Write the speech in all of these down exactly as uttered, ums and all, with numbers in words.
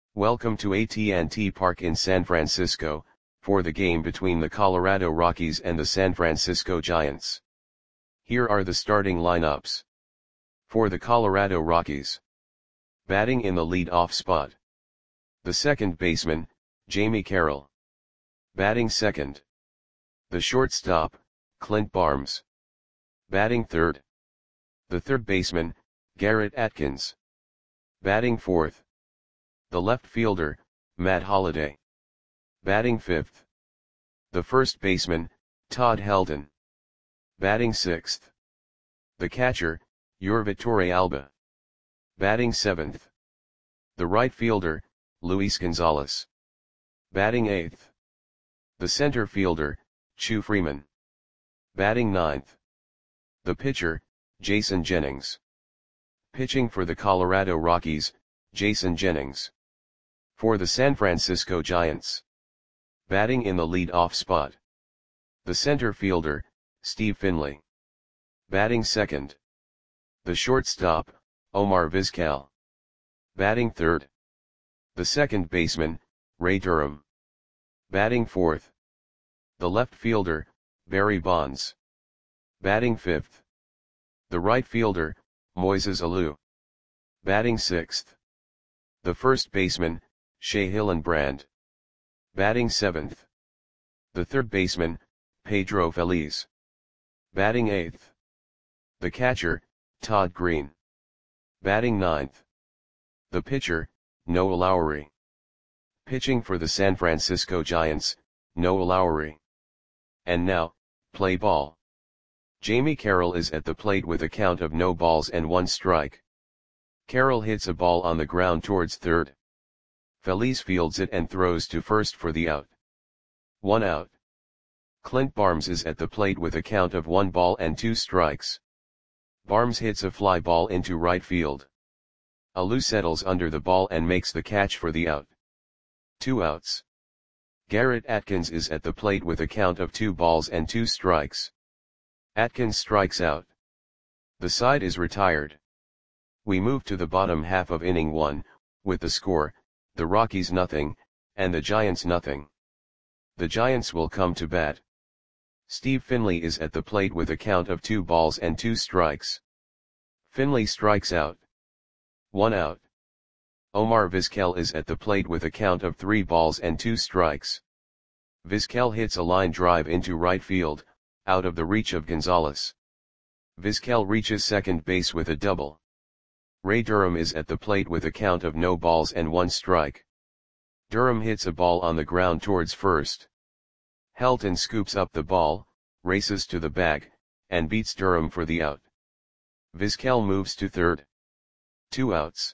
Welcome to A T and T Park in San Francisco, for the game between the Colorado Rockies and the San Francisco Giants. Here are the starting lineups. For the Colorado Rockies. Batting in the lead-off spot. The second baseman, Jamie Carroll. Batting second. The shortstop, Clint Barnes. Batting third. The third baseman, Garrett Atkins. Batting fourth. The left fielder, Matt Holliday. Batting fifth. The first baseman, Todd Helton. Batting sixth. The catcher, Yorvi Torrealba. Batting seventh. The right fielder, Luis Gonzalez. Batting eighth. The center fielder, Chu Freeman. Batting ninth. The pitcher, Jason Jennings. Pitching for the Colorado Rockies, Jason Jennings. For the San Francisco Giants. Batting in the lead-off spot. The center fielder, Steve Finley. Batting second. The shortstop, Omar Vizquel. Batting third. The second baseman, Ray Durham. Batting fourth. The left fielder, Barry Bonds. Batting fifth. The right fielder, Moises Alou. Batting sixth. The first baseman, Shea Hillenbrand. Batting seventh. The third baseman, Pedro Feliz. Batting eighth. The catcher, Todd Green. Batting ninth. The pitcher, Noah Lowry. Pitching for the San Francisco Giants, Noah Lowry. And now, play ball. Jamie Carroll is at the plate with a count of no balls and one strike. Carroll hits a ball on the ground towards third. Feliz fields it and throws to first for the out. One out. Clint Barnes is at the plate with a count of one ball and two strikes. Barnes hits a fly ball into right field. Alou settles under the ball and makes the catch for the out. Two outs. Garrett Atkins is at the plate with a count of two balls and two strikes. Atkins strikes out. The side is retired. We move to the bottom half of inning one, with the score, the Rockies nothing, and the Giants nothing. The Giants will come to bat. Steve Finley is at the plate with a count of two balls and two strikes. Finley strikes out. One out. Omar Vizquel is at the plate with a count of three balls and two strikes. Vizquel hits a line drive into right field, out of the reach of Gonzalez. Vizquel reaches second base with a double. Ray Durham is at the plate with a count of no balls and one strike. Durham hits a ball on the ground towards first. Helton scoops up the ball, races to the bag, and beats Durham for the out. Vizquel moves to third. Two outs.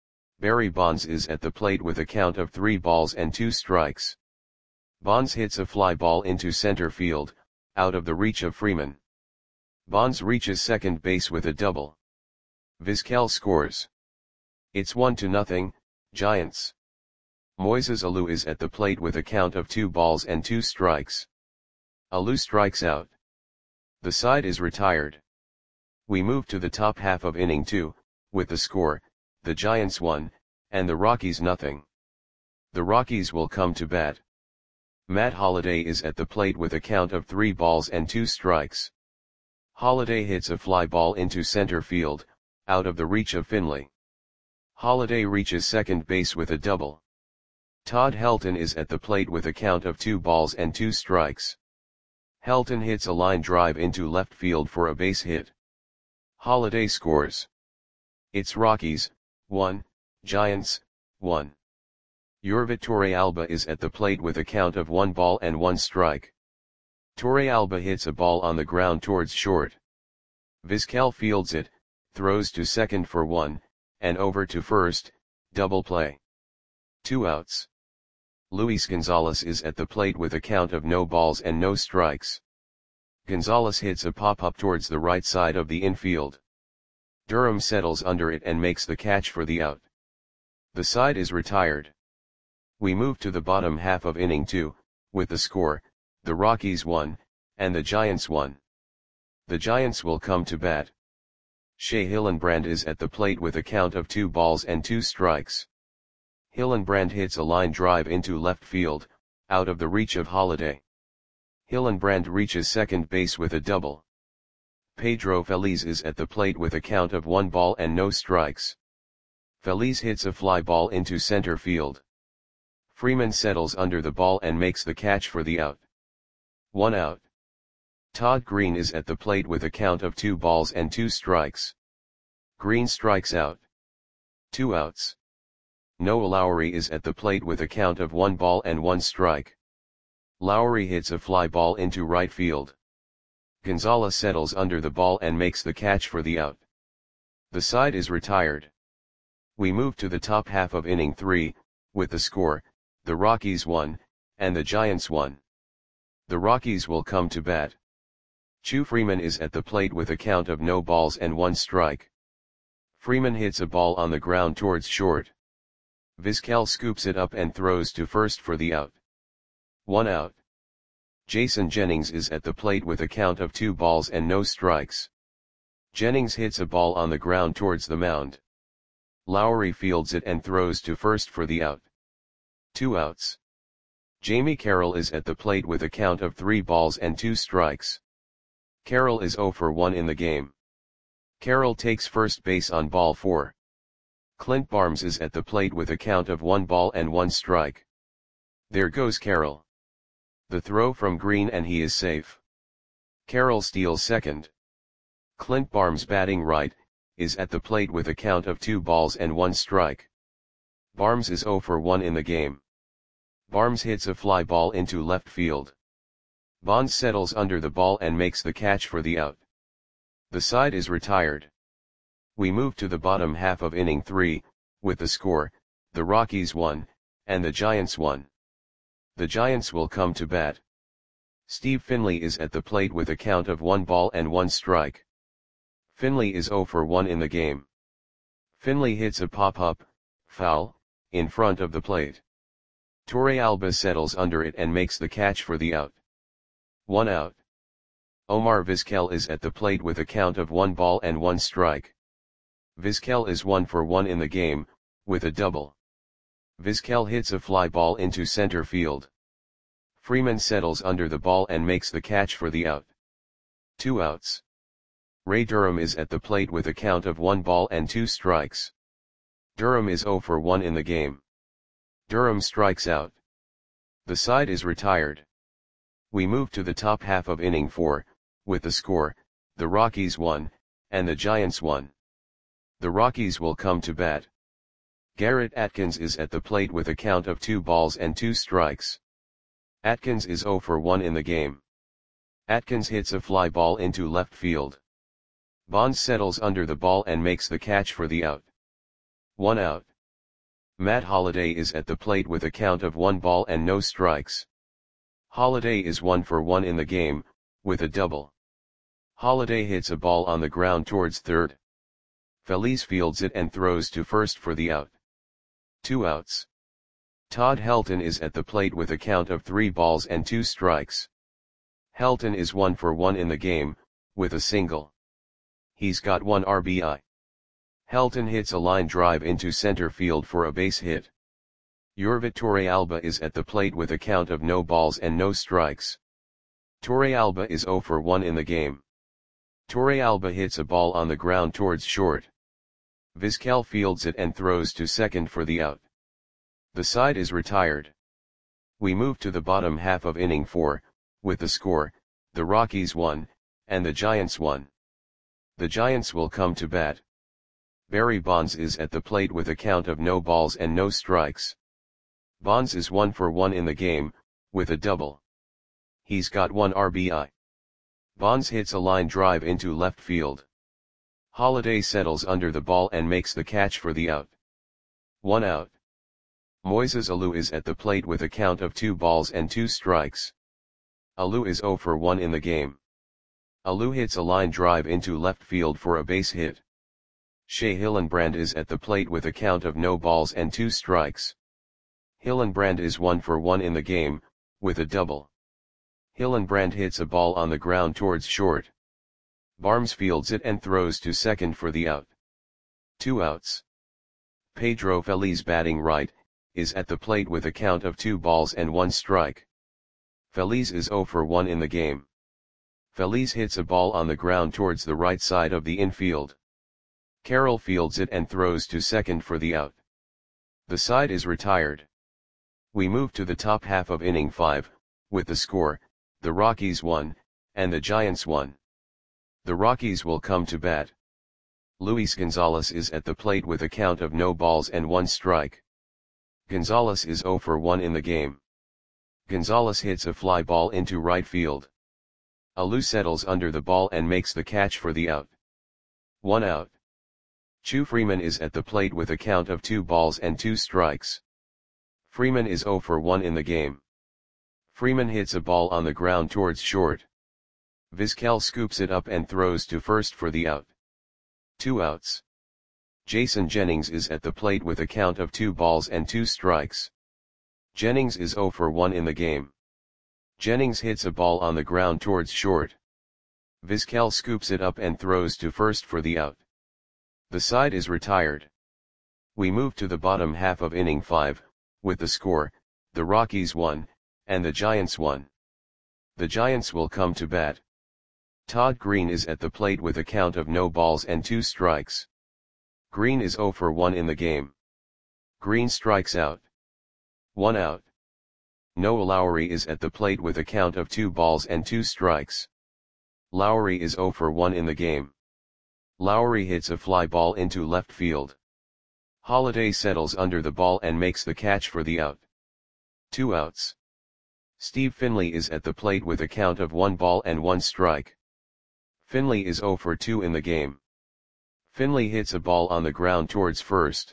Barry Bonds is at the plate with a count of three balls and two strikes. Bonds hits a fly ball into center field, out of the reach of Freeman. Bonds reaches second base with a double. Vizquel scores. It's one to nothing, Giants. Moises Alou is at the plate with a count of two balls and two strikes. Alou strikes out. The side is retired. We move to the top half of inning two, with the score, the Giants one, and the Rockies nothing. The Rockies will come to bat. Matt Holliday is at the plate with a count of three balls and two strikes. Holliday hits a fly ball into center field, out of the reach of Finley. Holliday reaches second base with a double. Todd Helton is at the plate with a count of two balls and two strikes. Helton hits a line drive into left field for a base hit. Holliday scores. It's Rockies, one, Giants, one. Yorvi Torrealba is at the plate with a count of one ball and one strike. Torrealba hits a ball on the ground towards short. Vizquel fields it, throws to second for one, and over to first, double play. Two outs. Luis Gonzalez is at the plate with a count of no balls and no strikes. Gonzalez hits a pop-up towards the right side of the infield. Durham settles under it and makes the catch for the out. The side is retired. We move to the bottom half of inning two, with the score, the Rockies one, and the Giants one. The Giants will come to bat. Shea Hillenbrand is at the plate with a count of two balls and two strikes. Hillenbrand hits a line drive into left field, out of the reach of Holliday. Hillenbrand reaches second base with a double. Pedro Feliz is at the plate with a count of one ball and no strikes. Feliz hits a fly ball into center field. Freeman settles under the ball and makes the catch for the out. One out. Todd Green is at the plate with a count of two balls and two strikes. Green strikes out. Two outs. Noah Lowry is at the plate with a count of one ball and one strike. Lowry hits a fly ball into right field. Gonzalez settles under the ball and makes the catch for the out. The side is retired. We move to the top half of inning three, with the score, the Rockies won, and the Giants won. The Rockies will come to bat. Chu Freeman is at the plate with a count of no balls and one strike. Freeman hits a ball on the ground towards short. Vizquel scoops it up and throws to first for the out. One out. Jason Jennings is at the plate with a count of two balls and no strikes. Jennings hits a ball on the ground towards the mound. Lowry fields it and throws to first for the out. Two outs. Jamie Carroll is at the plate with a count of three balls and two strikes. Carroll is zero for one in the game. Carroll takes first base on ball four. Clint Barnes is at the plate with a count of one ball and one strike. There goes Carroll. The throw from Green and he is safe. Carroll steals second. Clint Barnes batting right, is at the plate with a count of two balls and one strike. Barnes is zero for one in the game. Barnes hits a fly ball into left field. Bonds settles under the ball and makes the catch for the out. The side is retired. We move to the bottom half of inning three, with the score, the Rockies won, and the Giants won. The Giants will come to bat. Steve Finley is at the plate with a count of one ball and one strike. Finley is zero for one in the game. Finley hits a pop-up, foul, in front of the plate. Torrealba settles under it and makes the catch for the out. One out. Omar Vizquel is at the plate with a count of one ball and one strike. Vizquel is one for one in the game, with a double. Vizquel hits a fly ball into center field. Freeman settles under the ball and makes the catch for the out. Two outs. Ray Durham is at the plate with a count of one ball and two strikes. Durham is zero for one in the game. Durham strikes out. The side is retired. We move to the top half of inning four, with the score, the Rockies won, and the Giants won. The Rockies will come to bat. Garrett Atkins is at the plate with a count of two balls and two strikes. Atkins is zero for one in the game. Atkins hits a fly ball into left field. Bonds settles under the ball and makes the catch for the out. One out. Matt Holliday is at the plate with a count of one ball and no strikes. Holliday is one for one in the game, with a double. Holliday hits a ball on the ground towards third. Feliz fields it and throws to first for the out. Two outs. Todd Helton is at the plate with a count of three balls and two strikes. Helton is one for one in the game, with a single. He's got one R B I. Helton hits a line drive into center field for a base hit. Yorvit Torrealba is at the plate with a count of no balls and no strikes. Torrealba is zero for one in the game. Torrealba hits a ball on the ground towards short. Vizquel fields it and throws to second for the out. The side is retired. We move to the bottom half of inning four, with the score, the Rockies won, and the Giants won. The Giants will come to bat. Barry Bonds is at the plate with a count of no balls and no strikes. Bonds is one for one in the game, with a double. He's got one R B I. Bonds hits a line drive into left field. Holliday settles under the ball and makes the catch for the out. One out. Moises Alou is at the plate with a count of two balls and two strikes. Alou is zero for one in the game. Alou hits a line drive into left field for a base hit. Shea Hillenbrand is at the plate with a count of no balls and two strikes. Hillenbrand is one for one in the game, with a double. Hillenbrand hits a ball on the ground towards short. Barnes fields it and throws to second for the out. Two outs. Pedro Feliz batting right, is at the plate with a count of two balls and one strike. Feliz is zero for one in the game. Feliz hits a ball on the ground towards the right side of the infield. Carroll fields it and throws to second for the out. The side is retired. We move to the top half of inning five, with the score, the Rockies one, and the Giants one. The Rockies will come to bat. Luis Gonzalez is at the plate with a count of no balls and one strike. Gonzalez is zero for one in the game. Gonzalez hits a fly ball into right field. Alou settles under the ball and makes the catch for the out. One out. Chu Freeman is at the plate with a count of two balls and two strikes. Freeman is zero for one in the game. Freeman hits a ball on the ground towards short. Vizquel scoops it up and throws to first for the out. Two outs. Jason Jennings is at the plate with a count of two balls and two strikes. Jennings is zero for one in the game. Jennings hits a ball on the ground towards short. Vizquel scoops it up and throws to first for the out. The side is retired. We move to the bottom half of inning five, with the score, the Rockies one, and the Giants one. The Giants will come to bat. Todd Green is at the plate with a count of no balls and two strikes. Green is zero for one in the game. Green strikes out. One out. Noah Lowry is at the plate with a count of two balls and two strikes. Lowry is zero for one in the game. Lowry hits a fly ball into left field. Holiday settles under the ball and makes the catch for the out. Two outs. Steve Finley is at the plate with a count of one ball and one strike. Finley is zero for two in the game. Finley hits a ball on the ground towards first.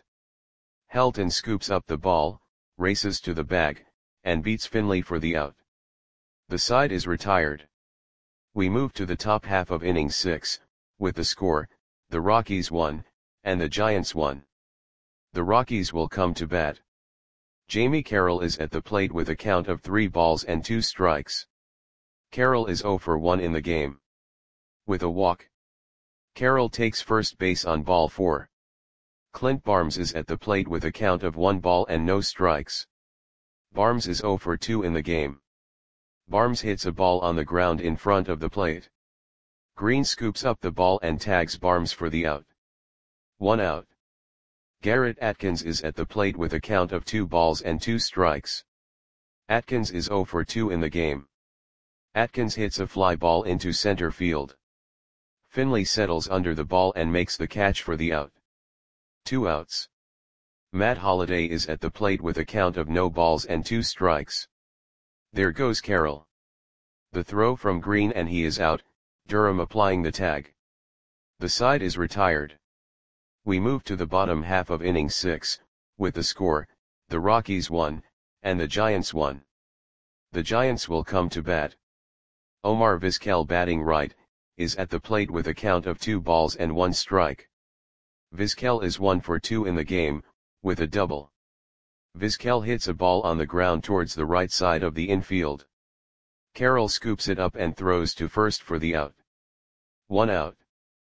Helton scoops up the ball, races to the bag, and beats Finley for the out. The side is retired. We move to the top half of inning six, with the score, the Rockies one, and the Giants one. The Rockies will come to bat. Jamie Carroll is at the plate with a count of three balls and two strikes. Carroll is zero for one in the game. With a walk. Carroll takes first base on ball four. Clint Barnes is at the plate with a count of one ball and no strikes. Barnes is zero for two in the game. Barnes hits a ball on the ground in front of the plate. Green scoops up the ball and tags Barnes for the out. One out. Garrett Atkins is at the plate with a count of two balls and two strikes. Atkins is zero for two in the game. Atkins hits a fly ball into center field. Finley settles under the ball and makes the catch for the out. Two outs. Matt Holliday is at the plate with a count of no balls and two strikes. There goes Carroll. The throw from Green and he is out, Durham applying the tag. The side is retired. We move to the bottom half of inning six, with the score, the Rockies one, and the Giants one. The Giants will come to bat. Omar Vizquel batting right, is at the plate with a count of two balls and one strike. Vizquel is one for two in the game, with a double. Vizquel hits a ball on the ground towards the right side of the infield. Carroll scoops it up and throws to first for the out. One out.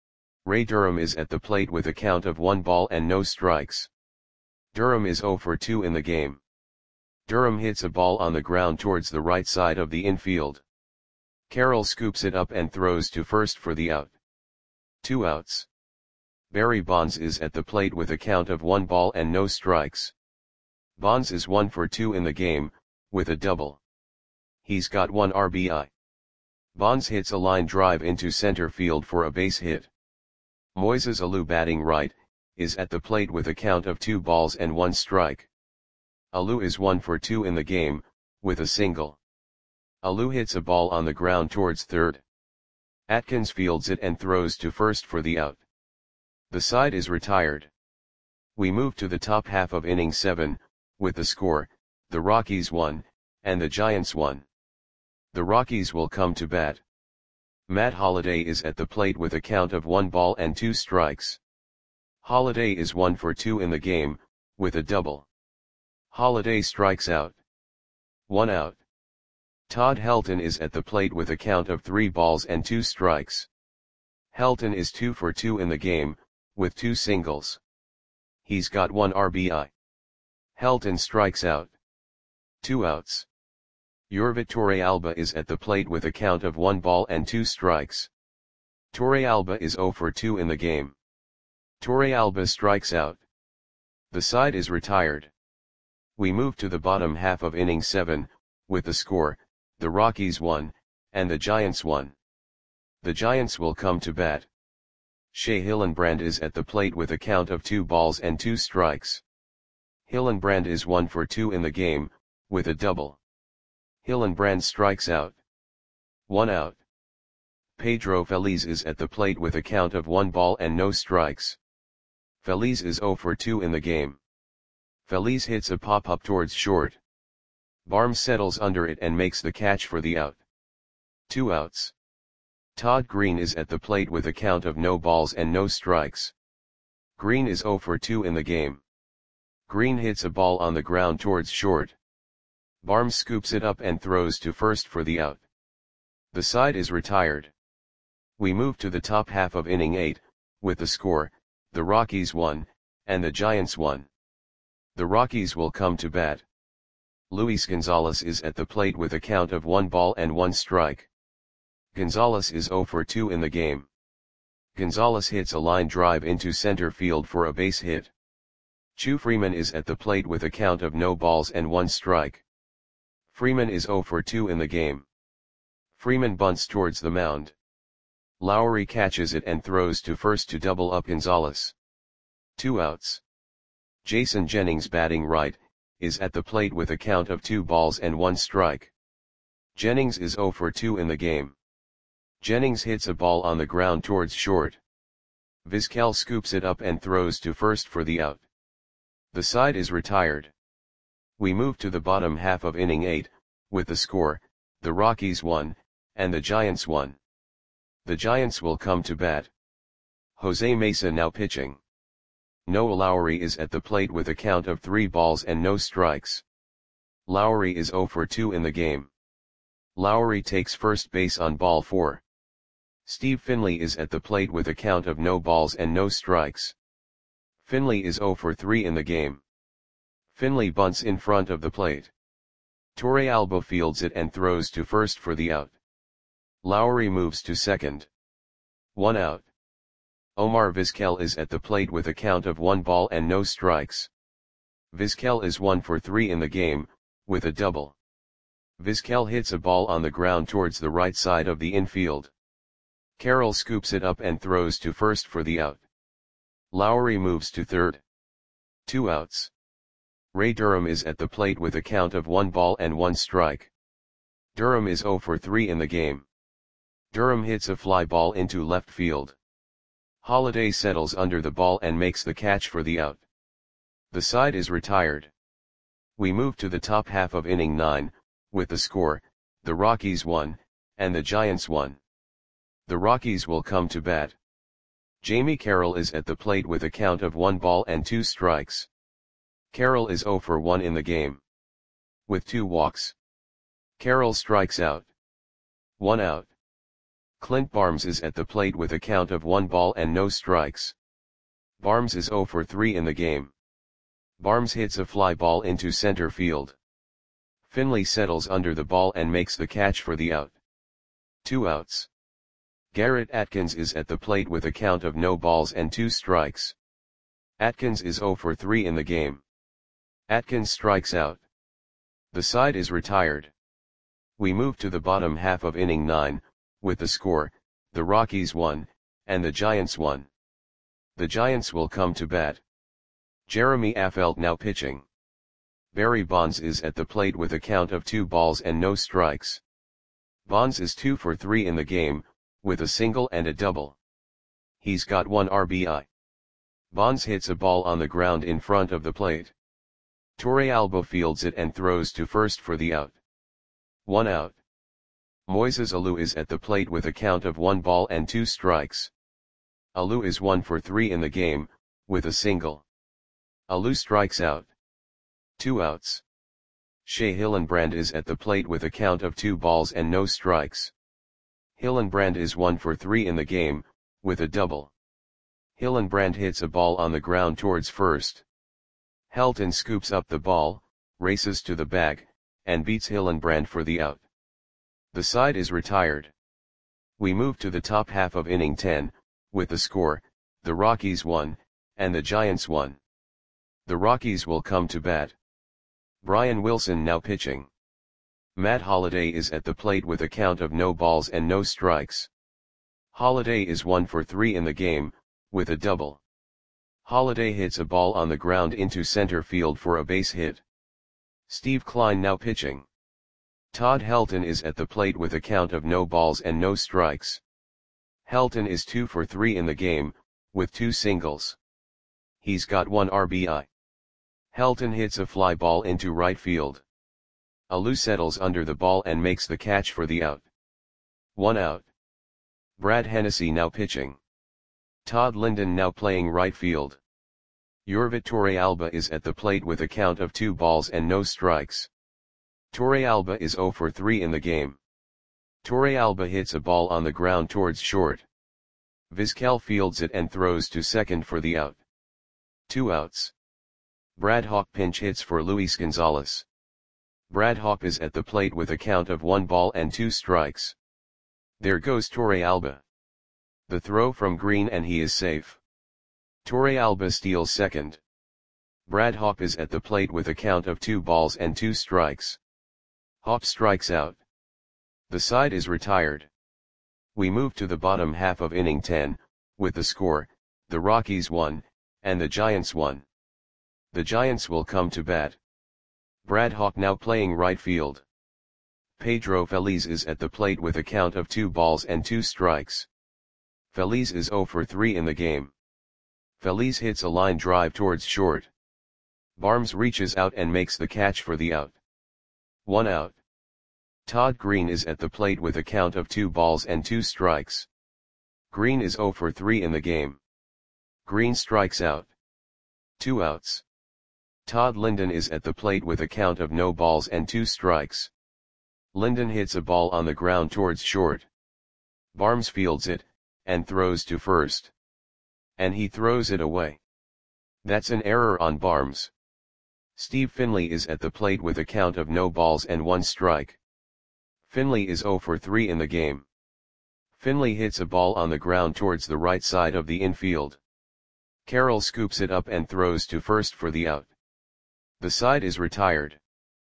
Ray Durham is at the plate with a count of one ball and no strikes. Durham is zero for two in the game. Durham hits a ball on the ground towards the right side of the infield. Carroll scoops it up and throws to first for the out. Two outs. Barry Bonds is at the plate with a count of one ball and no strikes. Bonds is one for two in the game, with a double. He's got one R B I. Bonds hits a line drive into center field for a base hit. Moises Alou batting right, is at the plate with a count of two balls and one strike. Alou is one for two in the game, with a single. Alou hits a ball on the ground towards third. Atkins fields it and throws to first for the out. The side is retired. We move to the top half of inning seven, with the score, the Rockies one, and the Giants one. The Rockies will come to bat. Matt Holliday is at the plate with a count of one ball and two strikes. Holliday is one for two in the game, with a double. Holliday strikes out. One out. Todd Helton is at the plate with a count of three balls and two strikes. Helton is two for two in the game, with two singles. He's got one R B I. Helton strikes out. Two outs. Yorvit Torrealba is at the plate with a count of one ball and two strikes. Torrealba is zero for two in the game. Torrealba strikes out. The side is retired. We move to the bottom half of inning seven, with the score, the Rockies won, and the Giants won. The Giants will come to bat. Shea Hillenbrand is at the plate with a count of two balls and two strikes. Hillenbrand is one for two in the game, with a double. Hillenbrand strikes out. One out. Pedro Feliz is at the plate with a count of one ball and no strikes. Feliz is zero for two in the game. Feliz hits a pop-up towards short. Barnes settles under it and makes the catch for the out. Two outs. Todd Green is at the plate with a count of no balls and no strikes. Green is zero for two in the game. Green hits a ball on the ground towards short. Barnes scoops it up and throws to first for the out. The side is retired. We move to the top half of inning eight, with the score, the Rockies won, and the Giants won. The Rockies will come to bat. Luis Gonzalez is at the plate with a count of one ball and one strike. Gonzalez is zero for two in the game. Gonzalez hits a line drive into center field for a base hit. Chu Freeman is at the plate with a count of no balls and one strike. Freeman is zero for two in the game. Freeman bunts towards the mound. Lowry catches it and throws to first to double up Gonzalez. Two outs. Jason Jennings, batting right, is at the plate with a count of two balls and one strike. Jennings is zero for two in the game. Jennings hits a ball on the ground towards short. Vizquel scoops it up and throws to first for the out. The side is retired. We move to the bottom half of inning eight, with the score, the Rockies won, and the Giants won. The Giants will come to bat. Jose Mesa now pitching. Noah Lowry is at the plate with a count of three balls and no strikes. Lowry is zero for two in the game. Lowry takes first base on ball four. Steve Finley is at the plate with a count of no balls and no strikes. Finley is zero for three in the game. Finley bunts in front of the plate. Torrealba fields it and throws to first for the out. Lowry moves to second. One out. Omar Vizquel is at the plate with a count of one ball and no strikes. Vizquel is one for three in the game, with a double. Vizquel hits a ball on the ground towards the right side of the infield. Carroll scoops it up and throws to first for the out. Lowry moves to third. Two outs. Ray Durham is at the plate with a count of one ball and one strike. Durham is zero for three in the game. Durham hits a fly ball into left field. Holiday settles under the ball and makes the catch for the out. The side is retired. We move to the top half of inning nine, with the score, the Rockies won, and the Giants won. The Rockies will come to bat. Jamie Carroll is at the plate with a count of one ball and two strikes. Carroll is zero for one in the game. With two walks. Carroll strikes out. One out. Clint Barnes is at the plate with a count of one ball and no strikes. Barnes is zero for three in the game. Barnes hits a fly ball into center field. Finley settles under the ball and makes the catch for the out. Two outs. Garrett Atkins is at the plate with a count of no balls and two strikes. Atkins is zero for three in the game. Atkins strikes out. The side is retired. We move to the bottom half of inning nine, with the score, the Rockies won, and the Giants won. The Giants will come to bat. Jeremy Affeldt now pitching. Barry Bonds is at the plate with a count of two balls and no strikes. Bonds is two for three in the game, with a single and a double. He's got one R B I. Bonds hits a ball on the ground in front of the plate. Torrealba fields it and throws to first for the out. One out. Moises Alou is at the plate with a count of one ball and two strikes. Alou is one for three in the game, with a single. Alou strikes out. Two outs. Shea Hillenbrand is at the plate with a count of two balls and no strikes. Hillenbrand is one for three in the game, with a double. Hillenbrand hits a ball on the ground towards first. Helton scoops up the ball, races to the bag, and beats Hillenbrand for the out. The side is retired. We move to the top half of inning ten, with the score, the Rockies one, and the Giants one. The Rockies will come to bat. Brian Wilson now pitching. Matt Holliday is at the plate with a count of no balls and no strikes. Holliday is one for three in the game, with a double. Holliday hits a ball on the ground into center field for a base hit. Steve Kline now pitching. Todd Helton is at the plate with a count of no balls and no strikes. Helton is two for three in the game, with two singles. He's got one R B I. Helton hits a fly ball into right field. Alou settles under the ball and makes the catch for the out. One out. Brad Hennessy now pitching. Todd Linden now playing right field. Yorvit Torrealba is at the plate with a count of two balls and no strikes. Torrealba is zero for three in the game. Torrealba hits a ball on the ground towards short. Vizquel fields it and throws to second for the out. Two outs. Brad Hawk pinch hits for Luis Gonzalez. Brad Hawk is at the plate with a count of one ball and two strikes. There goes Torrealba. The throw from Green and he is safe. Torrealba steals second. Brad Hawk is at the plate with a count of two balls and two strikes. Hawk strikes out. The side is retired. We move to the bottom half of inning ten, with the score, the Rockies one, and the Giants one. The Giants will come to bat. Brad Hawk now playing right field. Pedro Feliz is at the plate with a count of two balls and two strikes. Feliz is zero for three in the game. Feliz hits a line drive towards short. Barnes reaches out and makes the catch for the out. One out. Todd Green is at the plate with a count of two balls and two strikes. Green is zero for three in the game. Green strikes out. Two outs. Todd Linden is at the plate with a count of no balls and two strikes. Linden hits a ball on the ground towards short. Barnes fields it, and throws to first. And he throws it away. That's an error on Barnes. Steve Finley is at the plate with a count of no balls and one strike. Finley is zero for three in the game. Finley hits a ball on the ground towards the right side of the infield. Carroll scoops it up and throws to first for the out. The side is retired.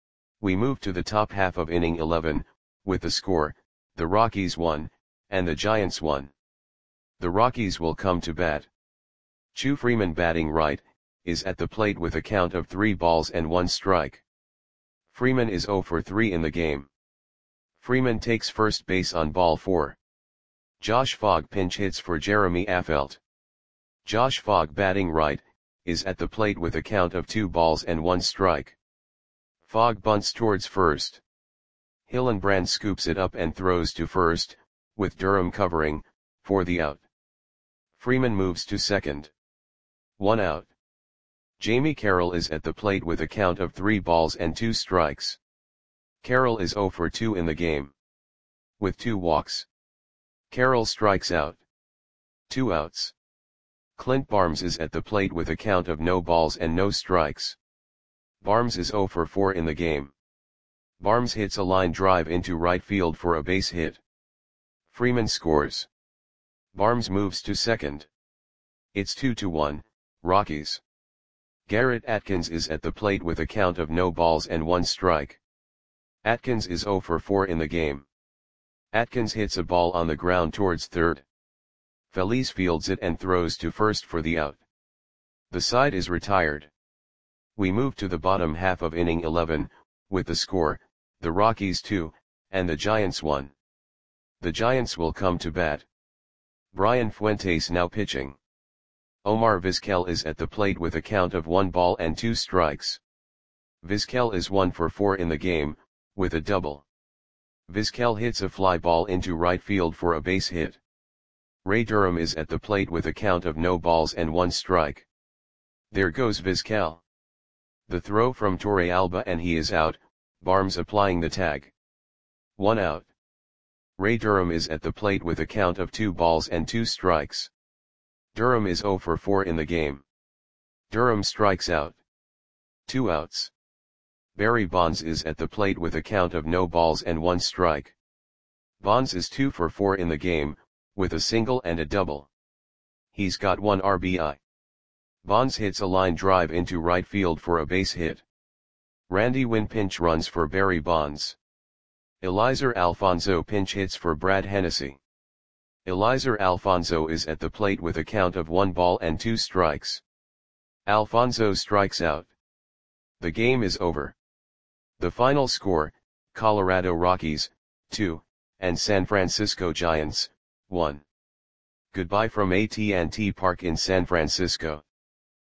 We move to the top half of inning eleven, with the score, the Rockies one, and the Giants one. The Rockies will come to bat. Chu Freeman batting right, is at the plate with a count of three balls and one strike. Freeman is zero for three in the game. Freeman takes first base on ball four. Josh Fogg pinch hits for Jeremy Affeldt. Josh Fogg batting right, is at the plate with a count of two balls and one strike. Fogg bunts towards first. Hillenbrand scoops it up and throws to first, with Durham covering, for the out. Freeman moves to second. One out. Jamie Carroll is at the plate with a count of three balls and two strikes. Carroll is zero for two in the game. With two walks. Carroll strikes out. Two outs. Clint Barnes is at the plate with a count of no balls and no strikes. Barnes is zero for four in the game. Barnes hits a line drive into right field for a base hit. Freeman scores. Barnes moves to second. It's two to one, Rockies. Garrett Atkins is at the plate with a count of no balls and one strike. Atkins is zero for four in the game. Atkins hits a ball on the ground towards third. Feliz fields it and throws to first for the out. The side is retired. We move to the bottom half of inning eleven, with the score, the Rockies two, and the Giants one. The Giants will come to bat. Brian Fuentes now pitching. Omar Vizquel is at the plate with a count of one ball and two strikes. Vizquel is one for four in the game, with a double. Vizquel hits a fly ball into right field for a base hit. Ray Durham is at the plate with a count of no balls and one strike. There goes Vizquel. The throw from Torrealba and he is out, Barnes applying the tag. One out. Ray Durham is at the plate with a count of two balls and two strikes. Durham is zero for four in the game. Durham strikes out. Two outs. Barry Bonds is at the plate with a count of no balls and one strike. Bonds is two for four in the game, with a single and a double. He's got one R B I. Bonds hits a line drive into right field for a base hit. Randy Winn pinch runs for Barry Bonds. Eliezer Alfonso pinch hits for Brad Hennessy. Eliezer Alfonso is at the plate with a count of one ball and two strikes. Alfonso strikes out. The game is over. The final score, Colorado Rockies, two, and San Francisco Giants, one. Goodbye from A T and T Park in San Francisco.